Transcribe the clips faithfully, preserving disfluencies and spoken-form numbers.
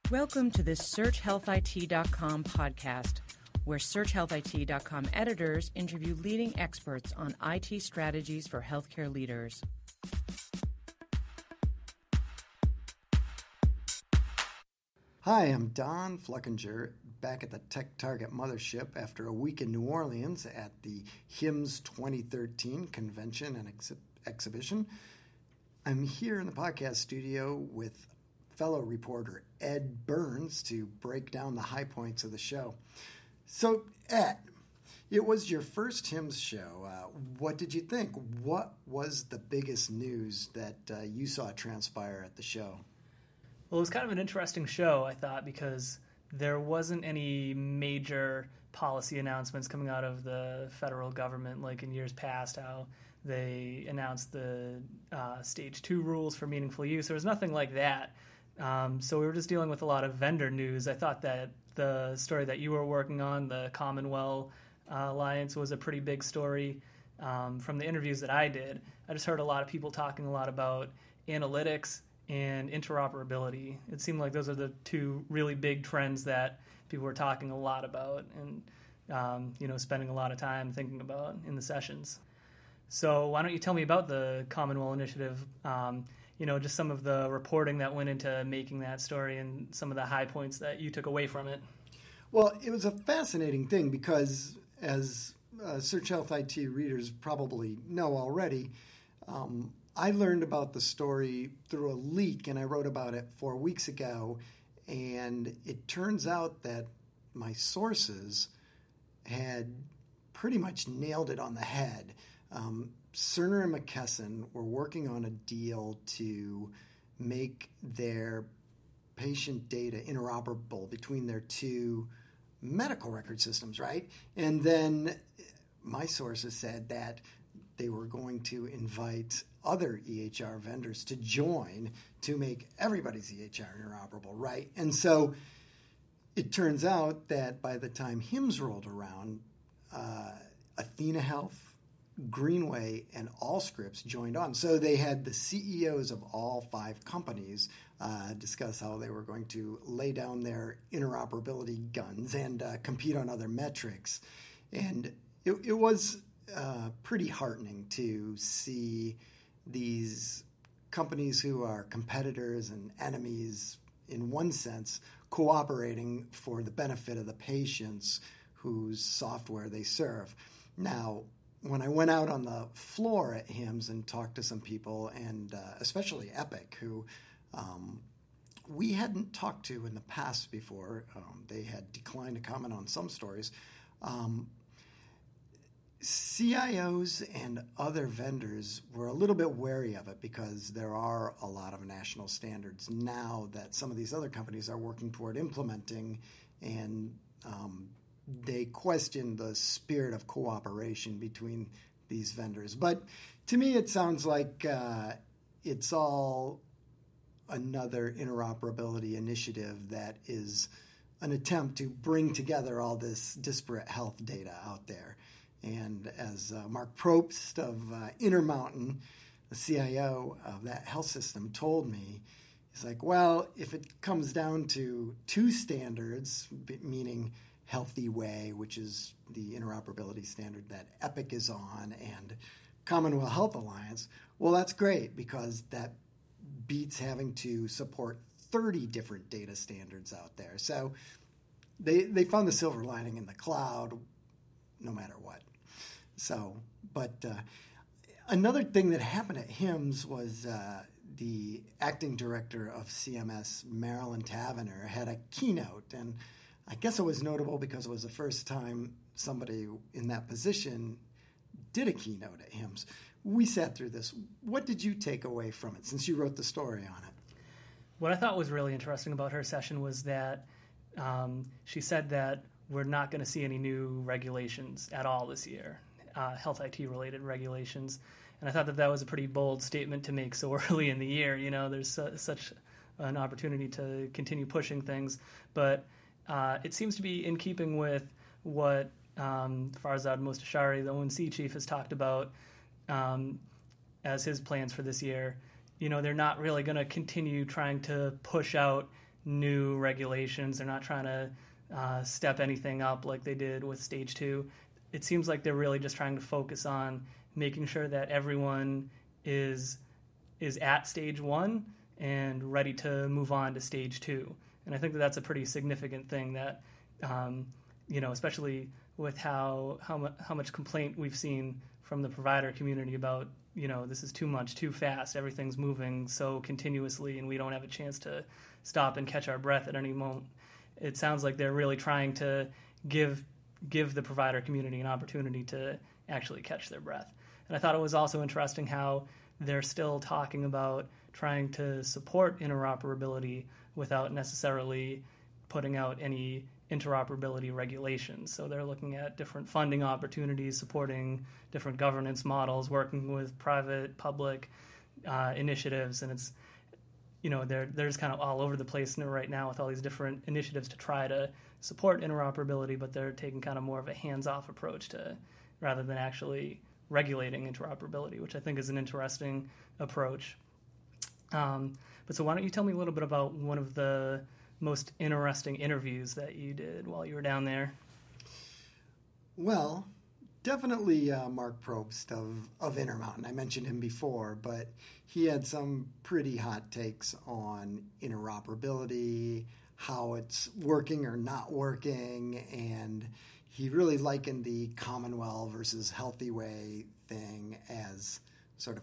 Welcome to the Search Health I T dot com podcast, where Search Health I T dot com editors interview leading experts on I T strategies for healthcare leaders. Hi, I'm Don Fluckinger, back at the Tech Target mothership after a week in New Orleans at the HIMSS twenty thirteen convention and ex- exhibition. I'm here in the podcast studio with fellow reporter Ed Burns to break down the high points of the show. So, Ed, it was your first HIMSS show. Uh, what did you think? What was the biggest news that uh, you saw transpire at the show? Well, it was kind of an interesting show, I thought, because there wasn't any major policy announcements coming out of the federal government like in years past, how they announced the uh, stage two rules for meaningful use. There was nothing like that. Um, so we were just dealing with a lot of vendor news. I thought that the story that you were working on, the Commonwealth uh, Alliance, was a pretty big story. Um, from the interviews that I did, I just heard a lot of people talking a lot about analytics and interoperability. It seemed like those are the two really big trends that people were talking a lot about and um, you know, spending a lot of time thinking about in the sessions. So why don't you tell me about the Commonwealth Initiative, um, you know, just some of the reporting that went into making that story and some of the high points that you took away from it. Well, it was a fascinating thing because, as uh, Search Health I T readers probably know already, um, I learned about the story through a leak, and I wrote about it four weeks ago, and it turns out that my sources had pretty much nailed it on the head. Um, Cerner and McKesson were working on a deal to make their patient data interoperable between their two medical record systems, right? And then my sources said that they were going to invite other E H R vendors to join to make everybody's E H R interoperable, right? And so it turns out that by the time HIMSS rolled around, uh, Athena Health, Greenway, and Allscripts joined on. So they had the C E Os of all five companies uh, discuss how they were going to lay down their interoperability guns and uh, compete on other metrics. And it, it was uh, pretty heartening to see these companies who are competitors and enemies, in one sense, cooperating for the benefit of the patients whose software they serve. Now, when I went out on the floor at HIMSS and talked to some people, and uh, especially Epic, who um, we hadn't talked to in the past before, um, they had declined to comment on some stories, um, C I Os and other vendors were a little bit wary of it because there are a lot of national standards now that some of these other companies are working toward implementing, and um, they question the spirit of cooperation between these vendors. But to me, it sounds like uh, it's all another interoperability initiative that is an attempt to bring together all this disparate health data out there. And as uh, Mark Probst of uh, Intermountain, the C I O of that health system, told me, he's like, well, if it comes down to two standards, meaning Healthy Way, which is the interoperability standard that Epic is on, and Commonwealth Health Alliance, well, that's great because that beats having to support thirty different data standards out there. So they they found the silver lining in the cloud no matter what. So, but uh, another thing that happened at HIMSS was uh, the acting director of C M S, Marilyn Tavenner, had a keynote, and I guess it was notable because it was the first time somebody in that position did a keynote at HIMSS. We sat through this. What did you take away from it since you wrote the story on it? What I thought was really interesting about her session was that um, she said that we're not going to see any new regulations at all this year, uh, health I T-related regulations. And I thought that that was a pretty bold statement to make so early in the year. You know, there's uh, such an opportunity to continue pushing things. But uh, it seems to be in keeping with what um, Farzad Mostashari, the O N C chief, has talked about um, as his plans for this year. You know, they're not really going to continue trying to push out new regulations. They're not trying to uh, step anything up like they did with stage two. It seems like they're really just trying to focus on making sure that everyone is is at stage one and ready to move on to stage two. And I think that that's a pretty significant thing that, um, you know, especially with how how, mu- how much complaint we've seen from the provider community about, you know, this is too much, too fast, everything's moving so continuously and we don't have a chance to stop and catch our breath at any moment. It sounds like they're really trying to give give the provider community an opportunity to actually catch their breath. And I thought it was also interesting how they're still talking about trying to support interoperability without necessarily putting out any interoperability regulations. So they're looking at different funding opportunities, supporting different governance models, working with private, public uh, initiatives, and it's, you know, they're they're just kind of all over the place right now with all these different initiatives to try to support interoperability, but they're taking kind of more of a hands-off approach to, rather than actually regulating interoperability, which I think is an interesting approach. Um, but so why don't you tell me a little bit about one of the most interesting interviews that you did while you were down there? Well, definitely uh, Mark Probst of, of Intermountain. I mentioned him before, but he had some pretty hot takes on interoperability, how it's working or not working, and he really likened the Commonwealth versus Healthy Way thing as sort of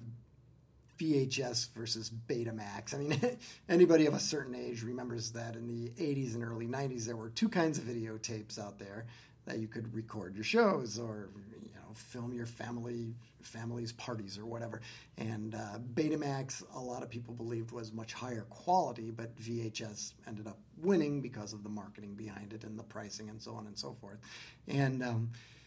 V H S versus Betamax. I mean, anybody of a certain age remembers that in the eighties and early nineties, there were two kinds of videotapes out there that you could record your shows or, you know, film your family family's parties or whatever. And uh, Betamax, a lot of people believed was much higher quality, but V H S ended up winning because of the marketing behind it and the pricing and so on and so forth. And um,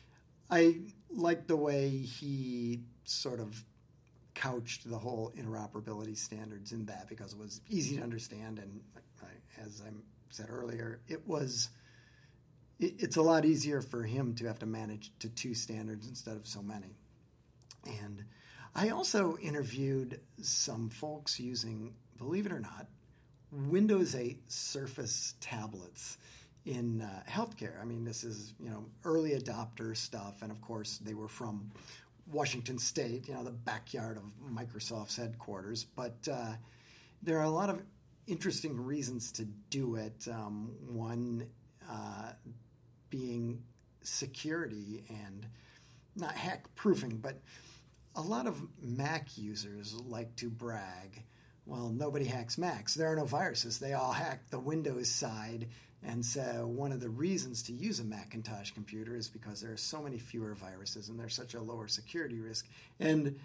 I liked the way he sort of couched the whole interoperability standards in that because it was easy to understand, and I, as I said earlier, it was it, it's a lot easier for him to have to manage to two standards instead of so many. And I also interviewed some folks using, believe it or not, Windows eight Surface tablets in uh, healthcare. I mean, this is, you know, early adopter stuff, and of course they were from Washington State, you know, the backyard of Microsoft's headquarters. But uh, there are a lot of interesting reasons to do it. Um, one uh, being security and not hack-proofing, but a lot of Mac users like to brag, well, nobody hacks Macs. There are no viruses. They all hack the Windows side. And so one of the reasons to use a Macintosh computer is because there are so many fewer viruses and there's such a lower security risk. And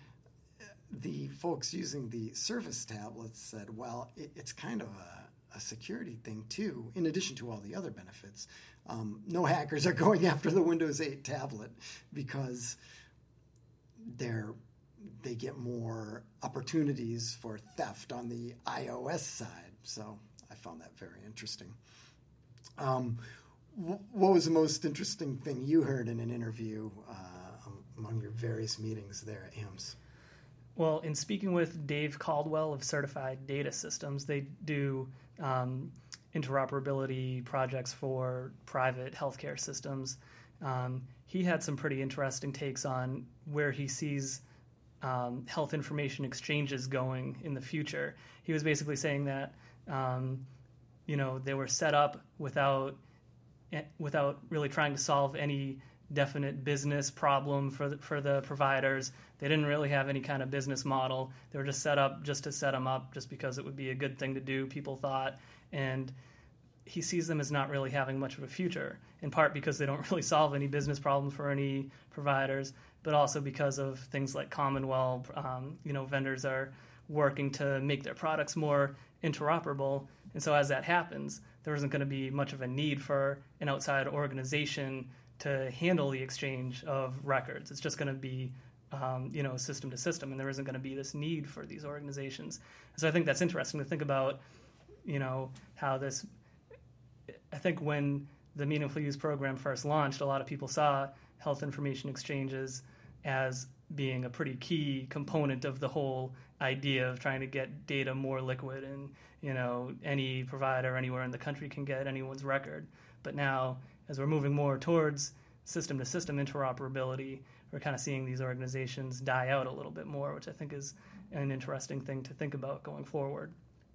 the folks using the Surface tablets said, well, it, it's kind of a, a security thing too, in addition to all the other benefits. Um, no hackers are going after the Windows eight tablet because they're they get more opportunities for theft on the iOS side. So I found that very interesting. Um, w- what was the most interesting thing you heard in an interview uh, among your various meetings there at A I M S? Well, in speaking with Dave Caldwell of Certified Data Systems, they do um, interoperability projects for private healthcare systems. Um, he had some pretty interesting takes on where he sees um, health information exchanges going in the future. He was basically saying that um, you know, they were set up without without really trying to solve any definite business problem for the, for the providers. They didn't really have any kind of business model. They were just set up just to set them up, just because it would be a good thing to do, people thought. And he sees them as not really having much of a future, in part because they don't really solve any business problems for any providers, but also because of things like Commonwealth. Um, you know, vendors are working to make their products more interoperable. And so as that happens, there isn't going to be much of a need for an outside organization to handle the exchange of records. It's just going to be, um, you know, system to system, and there isn't going to be this need for these organizations. So I think that's interesting to think about, you know, how this, I think when the Meaningful Use program first launched, a lot of people saw health information exchanges as being a pretty key component of the whole idea of trying to get data more liquid, and you know any provider anywhere in the country can get anyone's record. But now, as we're moving more towards system-to-system interoperability, we're kind of seeing these organizations die out a little bit more, which I think is an interesting thing to think about going forward.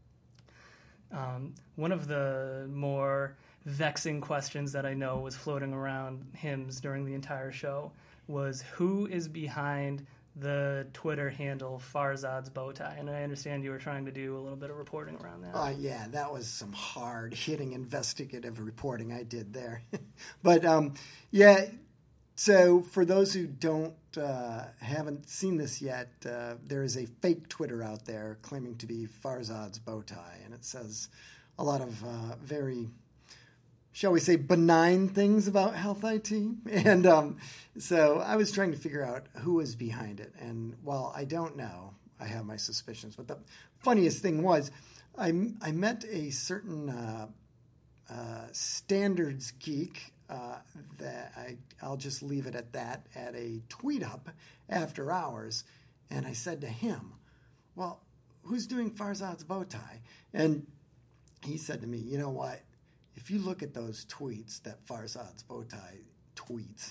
Um, one of the more vexing questions that I know was floating around Hims during the entire show was, who is behind the Twitter handle Farzad's Bowtie? And I understand you were trying to do a little bit of reporting around that. Uh, yeah, that was some hard-hitting investigative reporting I did there. But, um, yeah, so for those who don't, uh, haven't seen this yet, uh, there is a fake Twitter out there claiming to be Farzad's Bowtie, and it says a lot of uh, very, shall we say, benign things about health I T. And um, so I was trying to figure out who was behind it. And while I don't know, I have my suspicions. But the funniest thing was I, I met a certain uh, uh, standards geek uh, that I, I'll just leave it at that, at a tweet up after hours. And I said to him, well, who's doing Farzad's Bowtie? And he said to me, you know what? If you look at those tweets that Farzad's Bowtie tweets,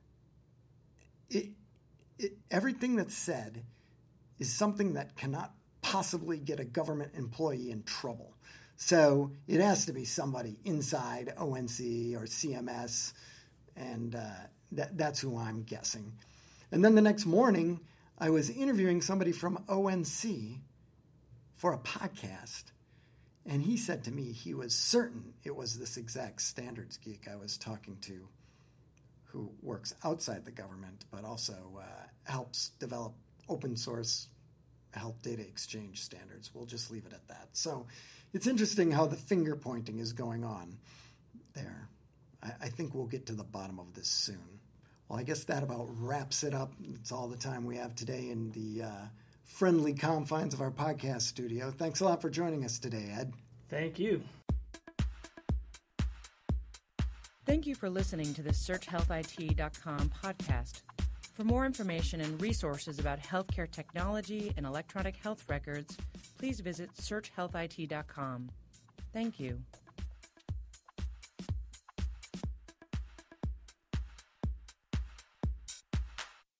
it, it, everything that's said is something that cannot possibly get a government employee in trouble. So it has to be somebody inside O N C or C M S, and uh, that, that's who I'm guessing. And then the next morning, I was interviewing somebody from O N C for a podcast, and he said to me he was certain it was this exact standards geek I was talking to, who works outside the government but also uh, helps develop open source health data exchange standards. We'll just leave it at that. So it's interesting how the finger pointing is going on there. I, I think we'll get to the bottom of this soon. Well, I guess that about wraps it up. It's all the time we have today in the uh, friendly confines of our podcast studio. Thanks a lot for joining us today, Ed. Thank you. Thank you for listening to the search health I T dot com podcast. For more information and resources about healthcare technology and electronic health records, please visit search health I T dot com. Thank you.